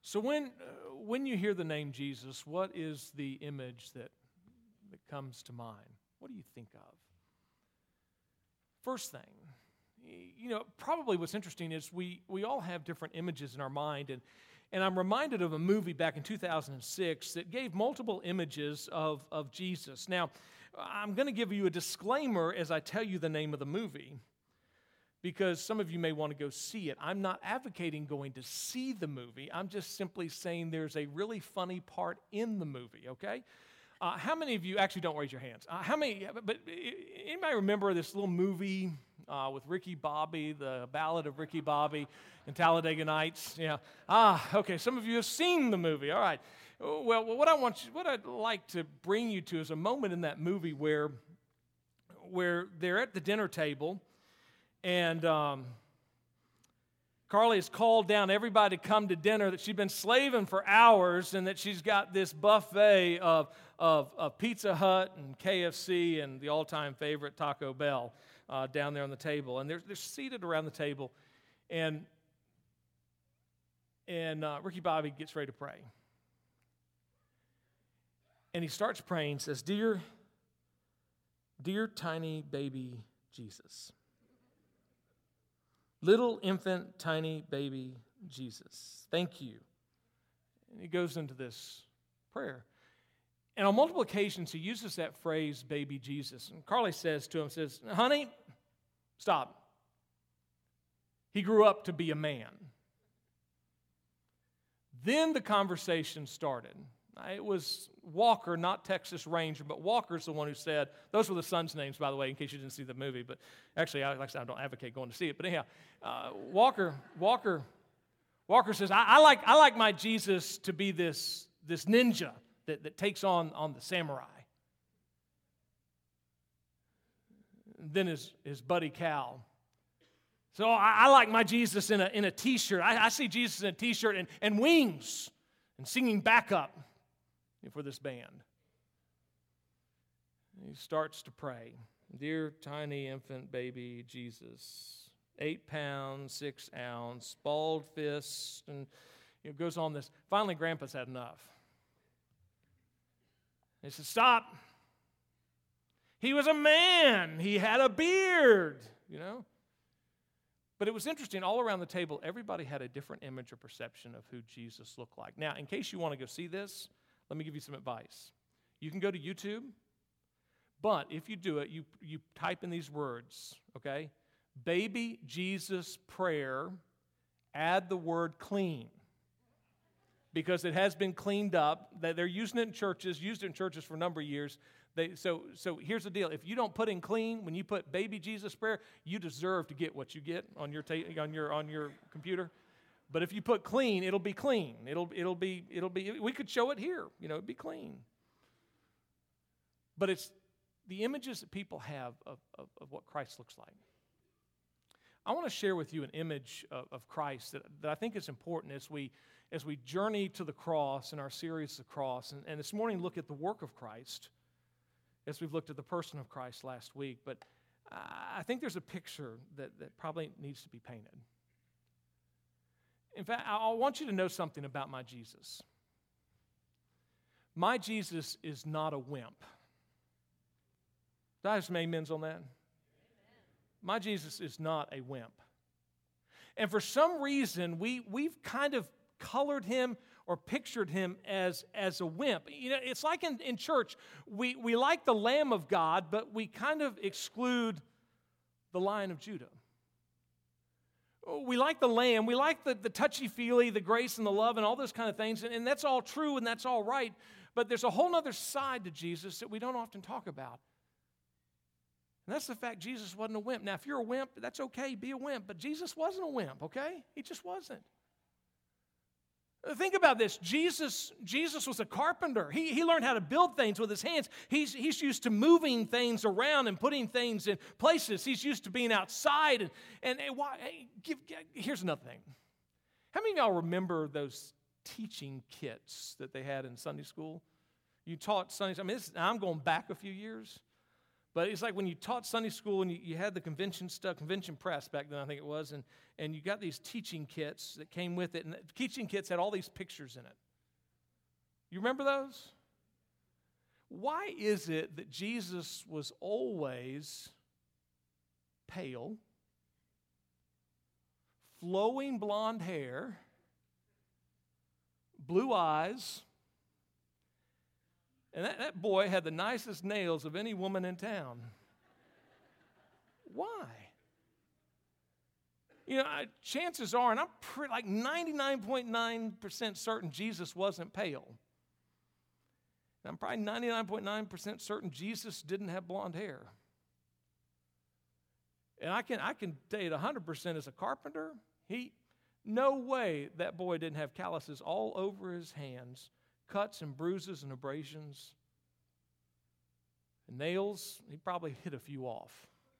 So when you hear the name Jesus, what is the image that comes to mind? What do you think of? First thing, probably what's interesting is we all have different images in our mind, and I'm reminded of a movie back in 2006 that gave multiple images of Jesus. Now, I'm going to give you a disclaimer as I tell you the name of the movie, because some of you may want to go see it. I'm not advocating going to see the movie. I'm just simply saying there's a really funny part in the movie, okay? How many of you, actually don't raise your hands, but anybody remember this little movie with Ricky Bobby, the Ballad of Ricky Bobby and Talladega Nights? Yeah. Okay, some of you have seen the movie, all right. Well, what I'd like to bring you to is a moment in that movie where they're at the dinner table, and Carly has called down everybody to come to dinner, that she's been slaving for hours, and that she's got this buffet of Pizza Hut and KFC and the all-time favorite Taco Bell down there on the table. And they're seated around the table, and Ricky Bobby gets ready to pray. And he starts praying, says, Dear tiny baby Jesus, little infant tiny baby Jesus, thank you. And he goes into this prayer. And on multiple occasions, he uses that phrase, baby Jesus. And Carly says to him, honey, stop. He grew up to be a man. Then the conversation started. It was Walker, not Texas Ranger, but Walker's the one who said, those were the sons' names, by the way, in case you didn't see the movie. But actually, like I said, I don't advocate going to see it. But anyhow, Walker says, I like my Jesus to be this ninja that takes on the samurai. Then his buddy Cal. So I like my Jesus in a T-shirt. I see Jesus in a T-shirt and wings and singing backup for this band. He starts to pray. Dear tiny infant baby Jesus, 8 pounds, 6 ounce, bald fist, and it goes on this. Finally, Grandpa's had enough. He said, stop. He was a man. He had a beard, But it was interesting, all around the table, everybody had a different image or perception of who Jesus looked like. Now, in case you want to go see this, let me give you some advice. You can go to YouTube, but if you do it, you type in these words, okay? Baby Jesus prayer, add the word clean. Because it has been cleaned up. They're used it in churches for a number of years. So here's the deal. If you don't put in clean, when you put baby Jesus prayer, you deserve to get what you get on your computer. But if you put clean, it'll be clean. It'll be. We could show it here. It'd be clean. But it's the images that people have of what Christ looks like. I want to share with you an image of Christ that I think is important as we journey to the cross in our series, The Cross. And this morning, look at the work of Christ, as we've looked at the person of Christ last week. But I think there's a picture that probably needs to be painted. In fact, I want you to know something about my Jesus. My Jesus is not a wimp. Did I have some amens on that? Amen. My Jesus is not a wimp. And for some reason, we've kind of colored him or pictured him as a wimp. It's like in church, we like the Lamb of God, but we kind of exclude the Lion of Judah. We like the Lamb, we like the touchy-feely, the grace and the love and all those kind of things, and that's all true and that's all right, but there's a whole other side to Jesus that we don't often talk about. And that's the fact Jesus wasn't a wimp. Now, if you're a wimp, that's okay, be a wimp, but Jesus wasn't a wimp, okay? He just wasn't. Think about this. Jesus was a carpenter. He learned how to build things with his hands. He's used to moving things around and putting things in places. He's used to being outside. Here's another thing. How many of y'all remember those teaching kits that they had in Sunday school? You taught Sunday. I'm going back a few years. But it's like when you taught Sunday school and you had the convention stuff, convention press back then, I think it was, and you got these teaching kits that came with it, and the teaching kits had all these pictures in it. You remember those? Why is it that Jesus was always pale, flowing blonde hair, blue eyes, and that boy had the nicest nails of any woman in town? Why? Chances are, and I'm like 99.9% certain Jesus wasn't pale. I'm probably 99.9% certain Jesus didn't have blonde hair. And I can tell you 100% as a carpenter, no way that boy didn't have calluses all over his hands, cuts and bruises and abrasions. And nails, he probably hit a few off.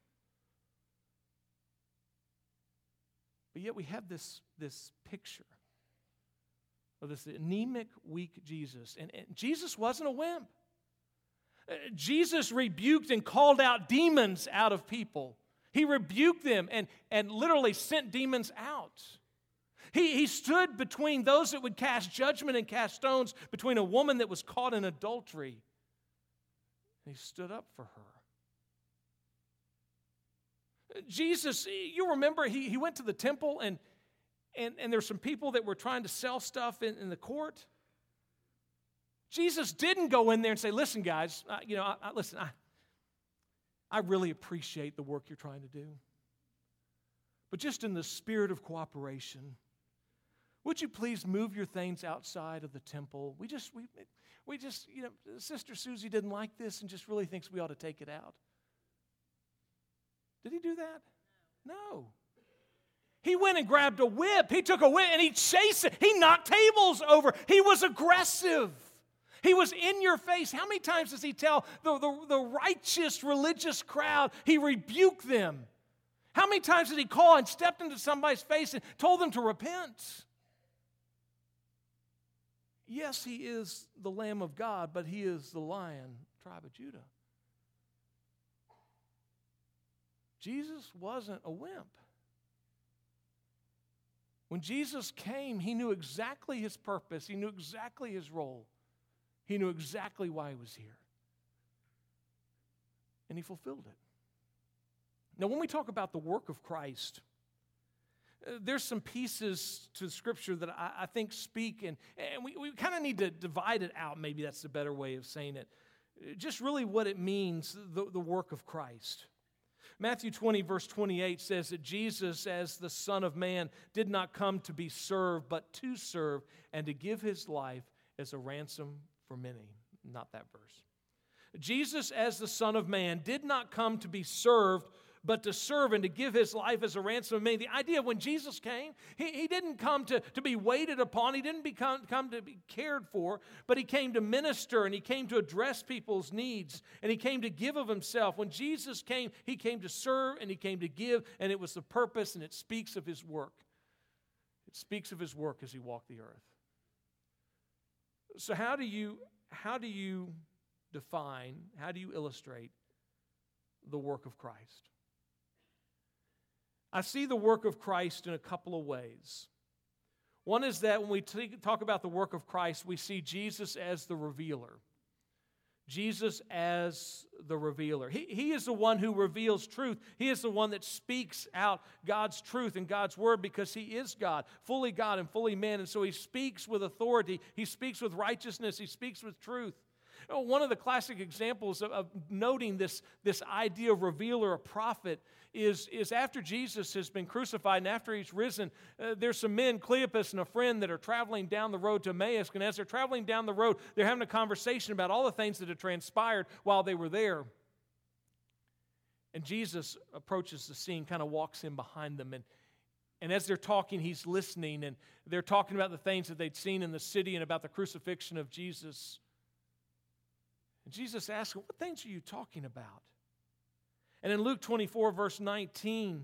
But yet we have this picture of this anemic, weak Jesus. And Jesus wasn't a wimp. Jesus rebuked and called out demons out of people. He rebuked them and literally sent demons out. He stood between those that would cast judgment and cast stones, between a woman that was caught in adultery. He stood up for her. Jesus, you remember, he went to the temple and there's some people that were trying to sell stuff in the court. Jesus didn't go in there and say, listen, guys, I really appreciate the work you're trying to do. But just in the spirit of cooperation, would you please move your things outside of the temple? We just, Sister Susie didn't like this and just really thinks we ought to take it out. Did he do that? No. He went and grabbed a whip. He took a whip and he chased it. He knocked tables over. He was aggressive. He was in your face. How many times does he tell the righteous religious crowd, he rebuked them? How many times did he call and stepped into somebody's face and told them to repent? Yes, he is the Lamb of God, but he is the Lion, tribe of Judah. Jesus wasn't a wimp. When Jesus came, he knew exactly his purpose. He knew exactly his role. He knew exactly why he was here. And he fulfilled it. Now, when we talk about the work of Christ, there's some pieces to the Scripture that I think speak, and we kind of need to divide it out. Maybe that's the better way of saying it. Just really what it means, the work of Christ. Matthew 20, verse 28 says that Jesus, as the Son of Man, did not come to be served, but to serve and to give his life as a ransom for many. Not that verse. Jesus, as the Son of Man, did not come to be served, but to serve and to give his life as a ransom of many. The idea when Jesus came, he didn't come to be waited upon. He didn't come to be cared for, but he came to minister and he came to address people's needs and he came to give of himself. When Jesus came, he came to serve and he came to give, and it was the purpose, and it speaks of his work. It speaks of his work as he walked the earth. So how do you define, how do you illustrate the work of Christ? I see the work of Christ in a couple of ways. One is that when we talk about the work of Christ, we see Jesus as the revealer. Jesus as the revealer. He is the one who reveals truth. He is the one that speaks out God's truth and God's word, because he is God and fully man. And so he speaks with authority. He speaks with righteousness. He speaks with truth. One of the classic examples of noting this idea of revealer, a prophet, is after Jesus has been crucified and after he's risen, there's some men, Cleopas and a friend, that are traveling down the road to Emmaus. And as they're traveling down the road, they're having a conversation about all the things that had transpired while they were there. And Jesus approaches the scene, kind of walks in behind them. And as they're talking, he's listening. And they're talking about the things that they'd seen in the city and about the crucifixion of Jesus. And Jesus asks, what things are you talking about? And in Luke 24, verse 19,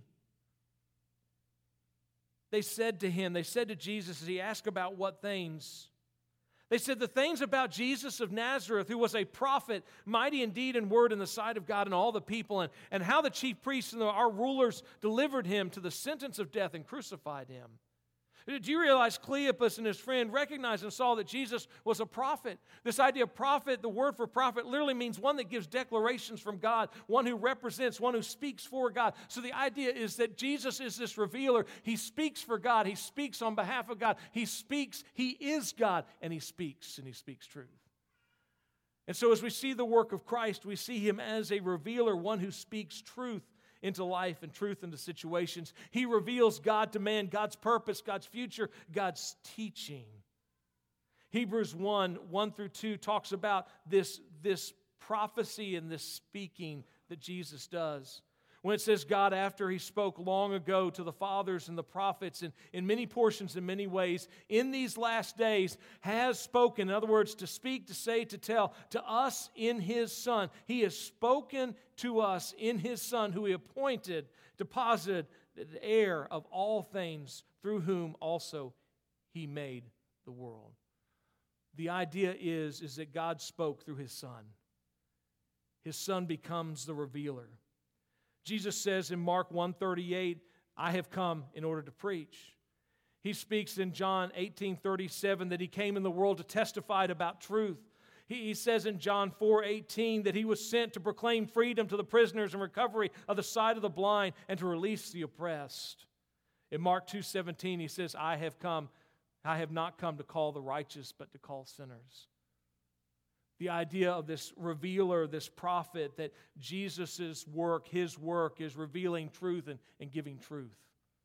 they said to Jesus, as he asked about what things, They said the things about Jesus of Nazareth, who was a prophet, mighty in deed and word in the sight of God and all the people, and how the chief priests and our rulers delivered him to the sentence of death and crucified him. Do you realize Cleopas and his friend recognized and saw that Jesus was a prophet? This idea of prophet, the word for prophet, literally means one that gives declarations from God, one who represents, one who speaks for God. So the idea is that Jesus is this revealer. He speaks for God. He speaks on behalf of God. He speaks. He is God, and he speaks truth. And so as we see the work of Christ, we see him as a revealer, one who speaks truth into life and truth into situations. He reveals God to man, God's purpose, God's future, God's teaching. Hebrews 1:1-2 talks about this prophecy and this speaking that Jesus does. When it says God, after he spoke long ago to the fathers and the prophets in many portions, in many ways, in these last days has spoken, in other words, to speak, to say, to tell, to us in his Son. He has spoken to us in his Son, who he appointed, deposited, the heir of all things, through whom also he made the world. The idea is that God spoke through his Son. His Son becomes the revealer. Jesus says in Mark 1:38, I have come in order to preach. He speaks in John 18:37 that he came in the world to testify about truth. He says in John 4:18 that he was sent to proclaim freedom to the prisoners and recovery of the sight of the blind and to release the oppressed. In Mark 2:17 he says, I have not come to call the righteous, but to call sinners. The idea of this revealer, this prophet, that Jesus' work, his work, is revealing truth and giving truth.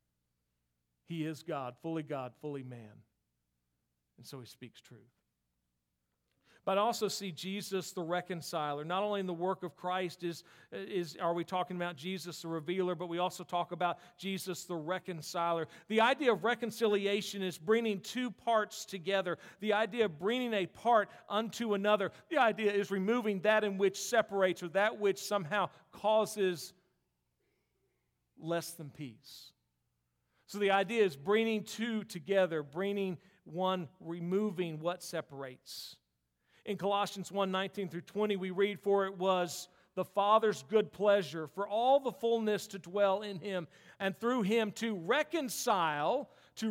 He is God, fully man. And so he speaks truth. But I also see Jesus the reconciler. Not only in the work of Christ are we talking about Jesus the revealer, but we also talk about Jesus the reconciler. The idea of reconciliation is bringing two parts together. The idea of bringing a part unto another. The idea is removing that in which separates or that which somehow causes less than peace. So the idea is bringing two together, bringing one, removing what separates. In Colossians 1:19-20, we read, for it was the Father's good pleasure for all the fullness to dwell in him, and through him to reconcile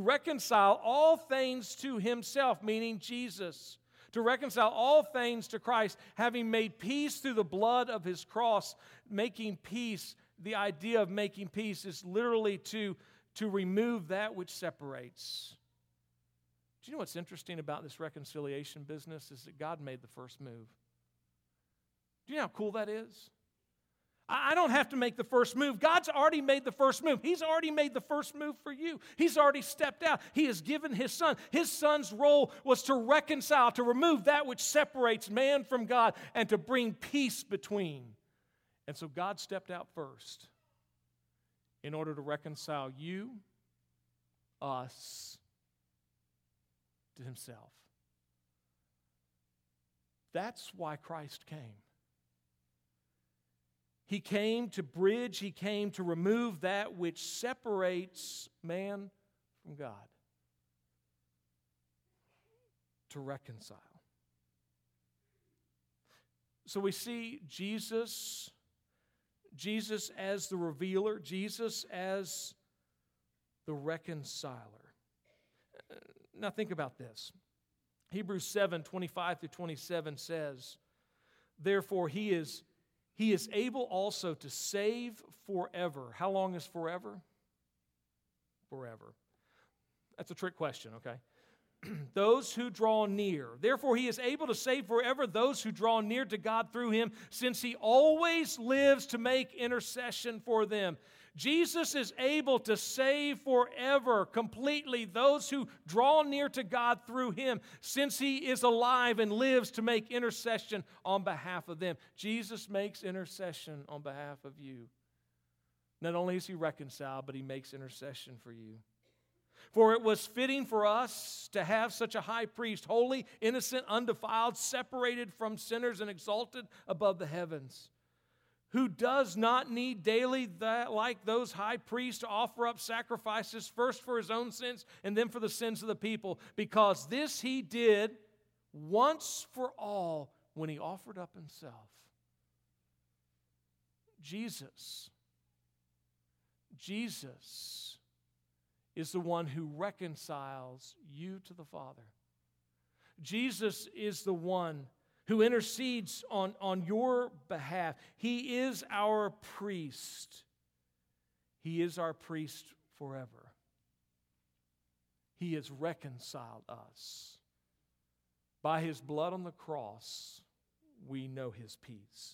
all things to himself, meaning Jesus. To reconcile all things to Christ, having made peace through the blood of his cross. Making peace, the idea of making peace is literally to remove that which separates. Do you know what's interesting about this reconciliation business is that God made the first move. Do you know how cool that is? I don't have to make the first move. God's already made the first move. He's already made the first move for you. He's already stepped out. He has given his Son. His Son's role was to reconcile, to remove that which separates man from God, and to bring peace between. And so God stepped out first in order to reconcile you, us, to himself. That's why Christ came. He came to bridge, he came to remove that which separates man from God. To reconcile. So we see Jesus as the revealer, Jesus as the reconciler. Now think about this. Hebrews 7:25-27 says, therefore he is able also to save forever. How long is forever? Forever. That's a trick question, okay? Those who draw near. Therefore he is able to save forever those who draw near to God through him, since he always lives to make intercession for them. Jesus is able to save forever, completely, those who draw near to God through him, since he is alive and lives to make intercession on behalf of them. Jesus makes intercession on behalf of you. Not only is he reconciled, but he makes intercession for you. For it was fitting for us to have such a high priest, holy, innocent, undefiled, separated from sinners and exalted above the heavens, who does not need daily, like those high priests, to offer up sacrifices, first for his own sins and then for the sins of the people, because this he did once for all when he offered up himself. Jesus is the one who reconciles you to the Father. Jesus is the one who intercedes on your behalf. He is our priest. He is our priest forever. He has reconciled us. By his blood on the cross, we know his peace.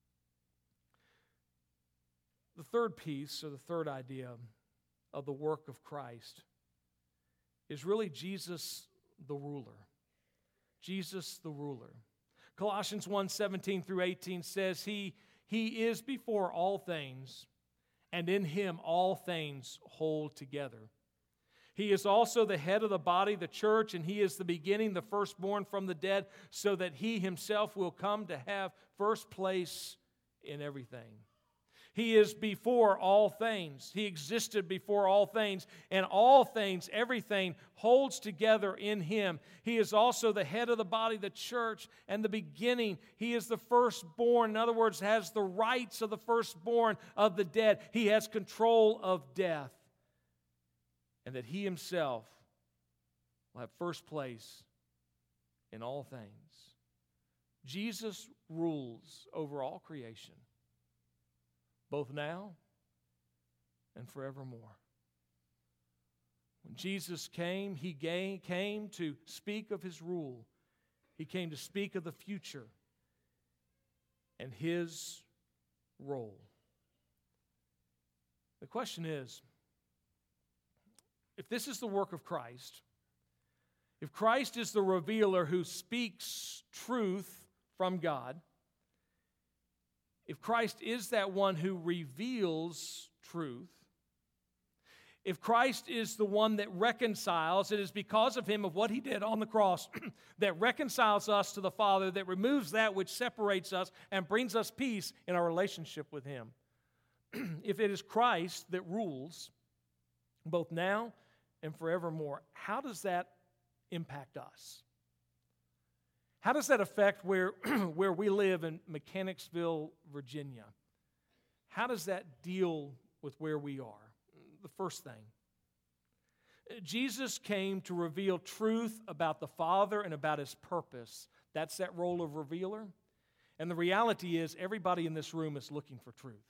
The third piece, or the third idea of the work of Christ, is really Jesus the ruler. Jesus the ruler. Colossians 1:17 through 18 says, He is before all things, and in him all things hold together. He is also the head of the body, the church, and he is the beginning, the firstborn from the dead, so that he himself will come to have first place in everything. He is before all things. He existed before all things, and all things, everything, holds together in him. He is also the head of the body, the church, and the beginning. He is the firstborn. In other words, has the rights of the firstborn of the dead. He has control of death. And that he himself will have first place in all things. Jesus rules over all creation, both now and forevermore. When Jesus came, he came to speak of his rule. He came to speak of the future and his role. The question is, if this is the work of Christ, if Christ is the revealer who speaks truth from God, if Christ is that one who reveals truth, if Christ is the one that reconciles, it is because of him, of what he did on the cross, that reconciles us to the Father, that removes that which separates us and brings us peace in our relationship with him. If it is Christ that rules, both now and forevermore, how does that impact us? How does that affect where we live in Mechanicsville, Virginia? How does that deal with where we are? The first thing, Jesus came to reveal truth about the Father and about his purpose. That's that role of revealer. And the reality is, everybody in this room is looking for truth.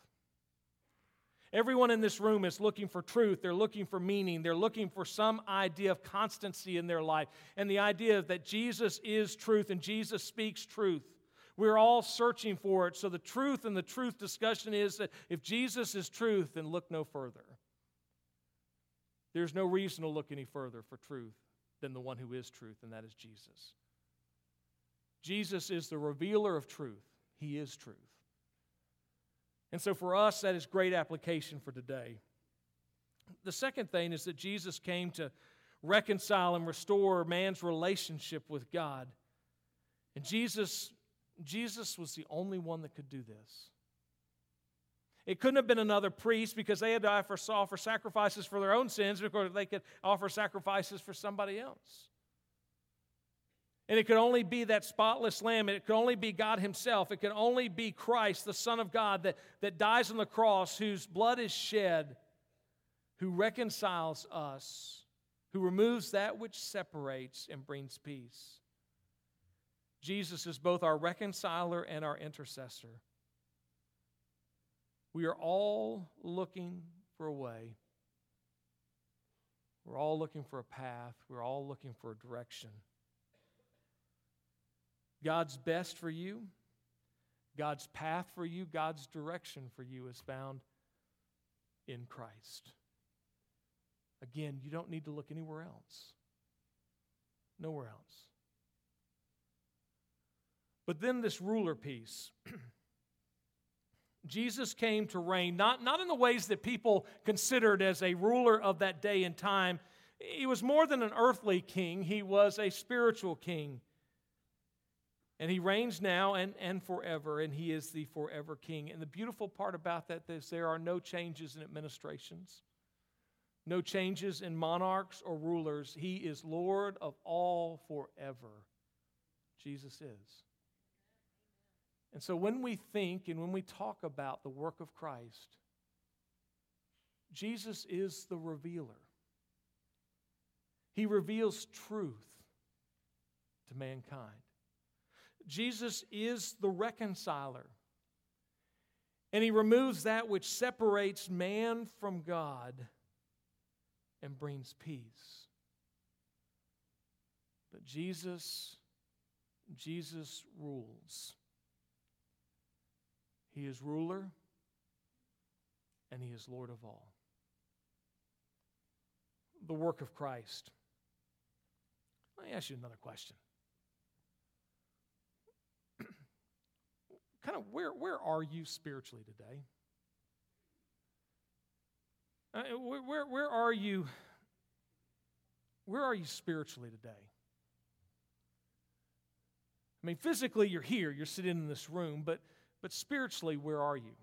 Everyone in this room is looking for truth. They're looking for meaning. They're looking for some idea of constancy in their life. And the idea that Jesus is truth and Jesus speaks truth. We're all searching for it. So the truth and the truth discussion is that if Jesus is truth, then look no further. There's no reason to look any further for truth than the one who is truth, and that is Jesus. Jesus is the revealer of truth. He is truth. And so for us, that is great application for today. The second thing is that Jesus came to reconcile and restore man's relationship with God. And Jesus was the only one that could do this. It couldn't have been another priest, because they had to offer sacrifices for their own sins, because they could offer sacrifices for somebody else. And it could only be that spotless lamb. It could only be God himself. It could only be Christ, the Son of God, that dies on the cross, whose blood is shed, who reconciles us, who removes that which separates and brings peace. Jesus is both our reconciler and our intercessor. We are all looking for a way. We're all looking for a path. We're all looking for a direction. God's best for you, God's path for you, God's direction for you is found in Christ. Again, you don't need to look anywhere else. Nowhere else. But then this ruler piece. Jesus came to reign, not in the ways that people considered as a ruler of that day and time. He was more than an earthly king. He was a spiritual king. And he reigns now and forever, and he is the forever king. And the beautiful part about that is there are no changes in administrations, no changes in monarchs or rulers. He is Lord of all forever. Jesus is. And so when we think and when we talk about the work of Christ, Jesus is the revealer. He reveals truth to mankind. Jesus is the reconciler. And He removes that which separates man from God and brings peace. But Jesus rules. He is ruler and He is Lord of all. The work of Christ. Let me ask you another question. Where are you spiritually today? Where are you? Where are you spiritually today? I mean, physically you're here, you're sitting in this room, but spiritually, where are you?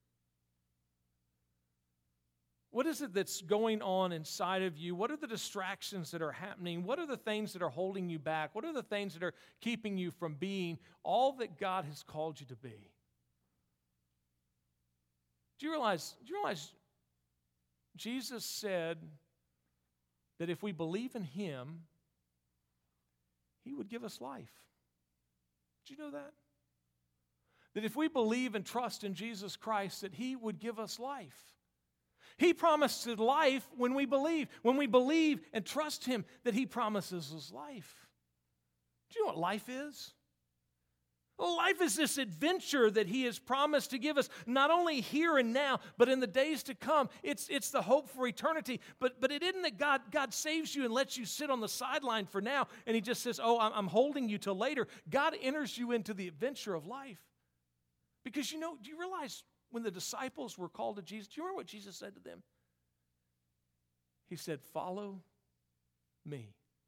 What is it that's going on inside of you? What are the distractions that are happening? What are the things that are holding you back? What are the things that are keeping you from being all that God has called you to be? Do you realize Jesus said that if we believe in Him, He would give us life? Did you know that? That if we believe and trust in Jesus Christ, that He would give us life. He promises life when we believe. When we believe and trust Him, that He promises us life. Do you know what life is? Well, life is this adventure that He has promised to give us, not only here and now, but in the days to come. It's the hope for eternity. But it isn't that God saves you and lets you sit on the sideline for now, and He just says, oh, I'm holding you till later. God enters you into the adventure of life. Because do you realize when the disciples were called to Jesus, do you remember what Jesus said to them? He said, follow me.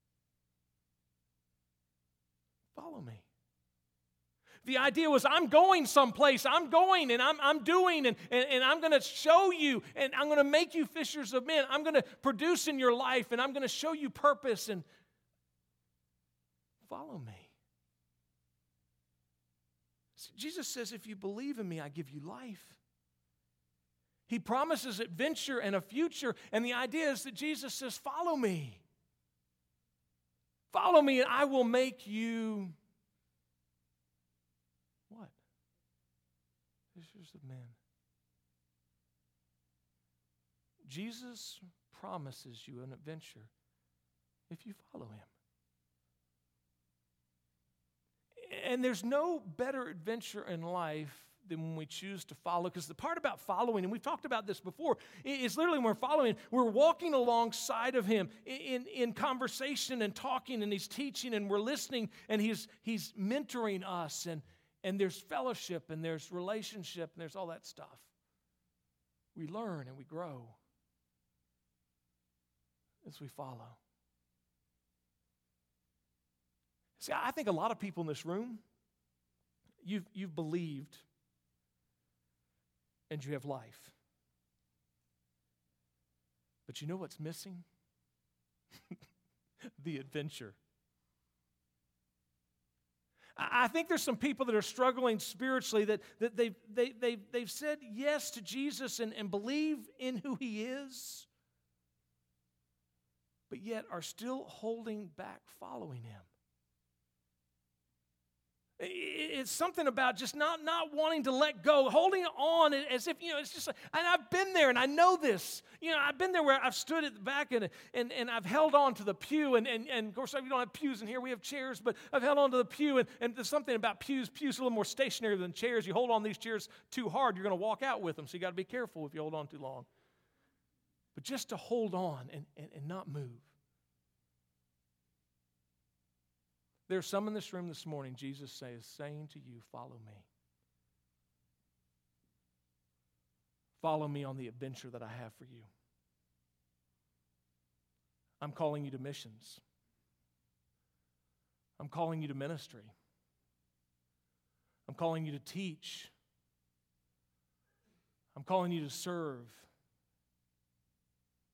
Follow me. The idea was, I'm going someplace. I'm going and I'm doing and I'm going to show you and I'm going to make you fishers of men. I'm going to produce in your life and I'm going to show you purpose and follow me. Jesus says, if you believe in me, I give you life. He promises adventure and a future, and the idea is that Jesus says, follow me. Follow me, and I will make you what? Fishers of men. Jesus promises you an adventure if you follow Him. And there's no better adventure in life than when we choose to follow. Because the part about following, and we've talked about this before, is literally when we're following, we're walking alongside of Him in conversation and talking, and He's teaching, and we're listening, and He's mentoring us, and there's fellowship, and there's relationship, and there's all that stuff. We learn and we grow as we follow. See, I think a lot of people in this room, you've believed and you have life. But you know what's missing? The adventure. I think there's some people that are struggling spiritually that they've said yes to Jesus and believe in who He is, but yet are still holding back following Him. It's something about just not wanting to let go, holding on as if, it's just, and I've been there and I know this. I've been there where I've stood at the back and I've held on to the pew and of course we don't have pews in here, we have chairs, but I've held on to the pew and there's something about pews. Pews are a little more stationary than chairs. You hold on these chairs too hard, you're going to walk out with them, so you got to be careful if you hold on too long. But just to hold on and not move. There's some in this room this morning, Jesus is saying to you, follow me. Follow me on the adventure that I have for you. I'm calling you to missions. I'm calling you to ministry. I'm calling you to teach. I'm calling you to serve.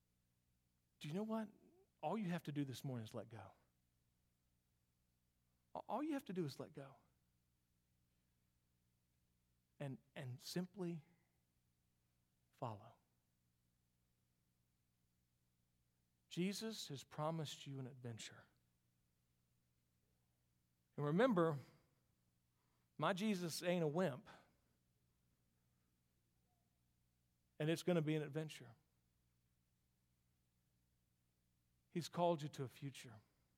Do you know what? All you have to do this morning is let go. All you have to do is let go. And simply follow. Jesus has promised you an adventure. And remember, my Jesus ain't a wimp. And it's going to be an adventure. He's called you to a future.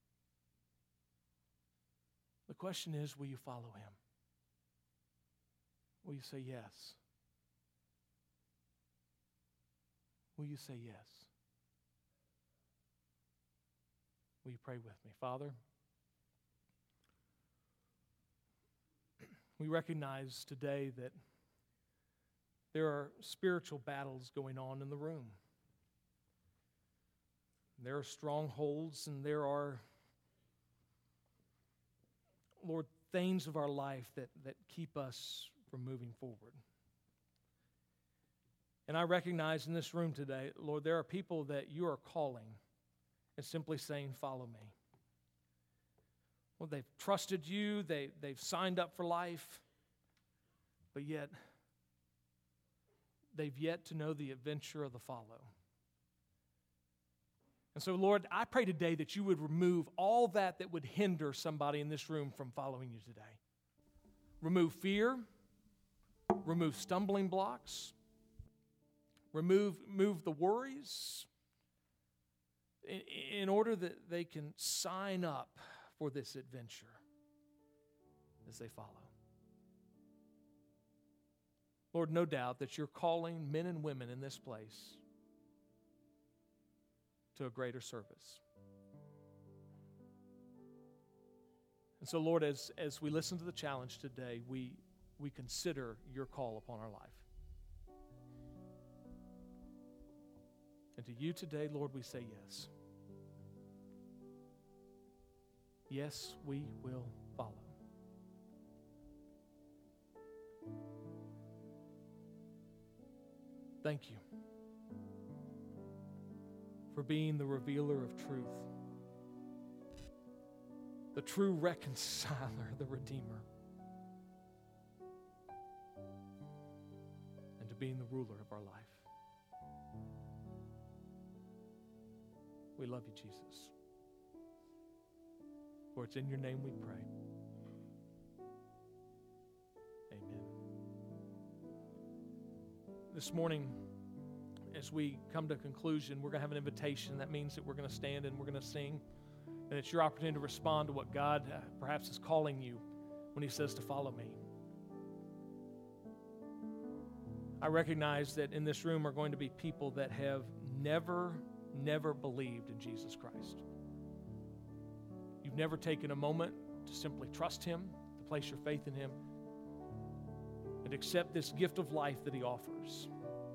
The question is, will you follow him? Will you say yes? Will you say yes? Will you pray with me? Father, we recognize today that there are spiritual battles going on in the room. There are strongholds and there are, Lord, things of our life that keep us from moving forward. And I recognize in this room today, Lord, there are people that you are calling and simply saying, follow me. Well, they've trusted you, they've signed up for life, but yet they've yet to know the adventure of the follow. And so, Lord, I pray today that you would remove all that would hinder somebody in this room from following you today. Remove fear, remove stumbling blocks, remove the worries, in order that they can sign up for this adventure as they follow. Lord, no doubt that you're calling men and women in this place to a greater service. And so, Lord, as we listen to the challenge today, we consider your call upon our life. And to you today, Lord, we say yes. Yes, we will follow. Thank you for being the revealer of truth, the true reconciler, the Redeemer, and to being the ruler of our life. We love you, Jesus. For it's in your name we pray. Amen. This morning, as we come to a conclusion, we're going to have an invitation. That means that we're going to stand and we're going to sing. And it's your opportunity to respond to what God perhaps is calling you when he says to follow me. I recognize that in this room are going to be people that have never believed in Jesus Christ. You've never taken a moment to simply trust him, to place your faith in him, and accept this gift of life that he offers.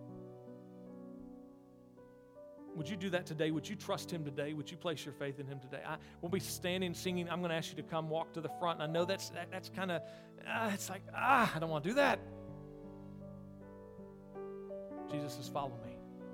Would you do that today? Would you trust him today? Would you place your faith in him today? We'll be standing, singing. I'm going to ask you to come walk to the front. And I know that's kind of, it's like, I don't want to do that. Jesus says, follow me.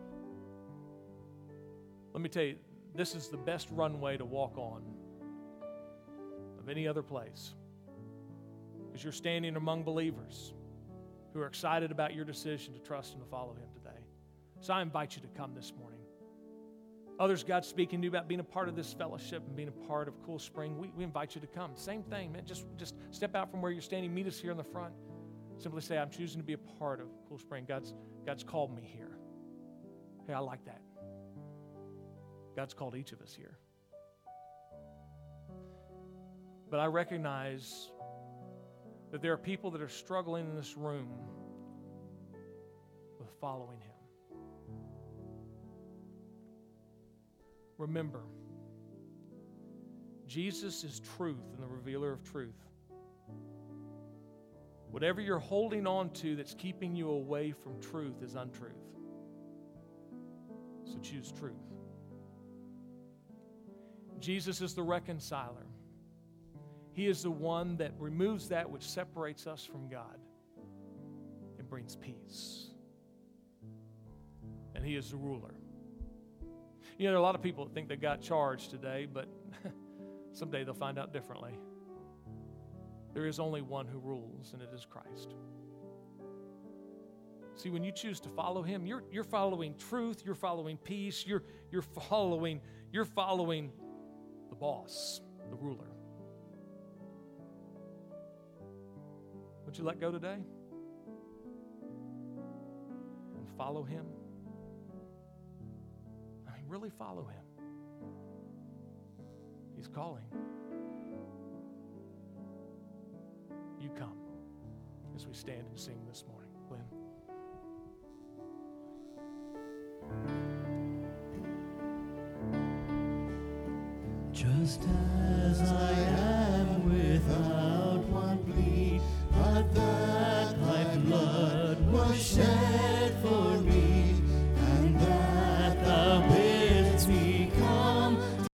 Let me tell you, this is the best runway to walk on of any other place. Because you're standing among believers who are excited about your decision to trust and to follow him today. So I invite you to come this morning. Others, God's speaking to you about being a part of this fellowship and being a part of Cool Spring. We invite you to come. Same thing, man. Just step out from where you're standing. Meet us here in the front. Simply say, I'm choosing to be a part of Cool Spring. God's called me here. Hey, I like that. God's called each of us here. But I recognize that there are people that are struggling in this room with following him. Remember, Jesus is truth and the revealer of truth. Whatever you're holding on to that's keeping you away from truth is untruth. So choose truth. Jesus is the reconciler. He is the one that removes that which separates us from God and brings peace. And he is the ruler. You know, there are a lot of people that think they got charged today, but someday they'll find out differently. There is only one who rules, and it is Christ. See, when you choose to follow him, you're following truth, you're following peace, you're following the boss, the ruler. Would you let go today and follow him? I mean, really follow him. He's calling. You come as we stand and sing this morning. Glenn. Just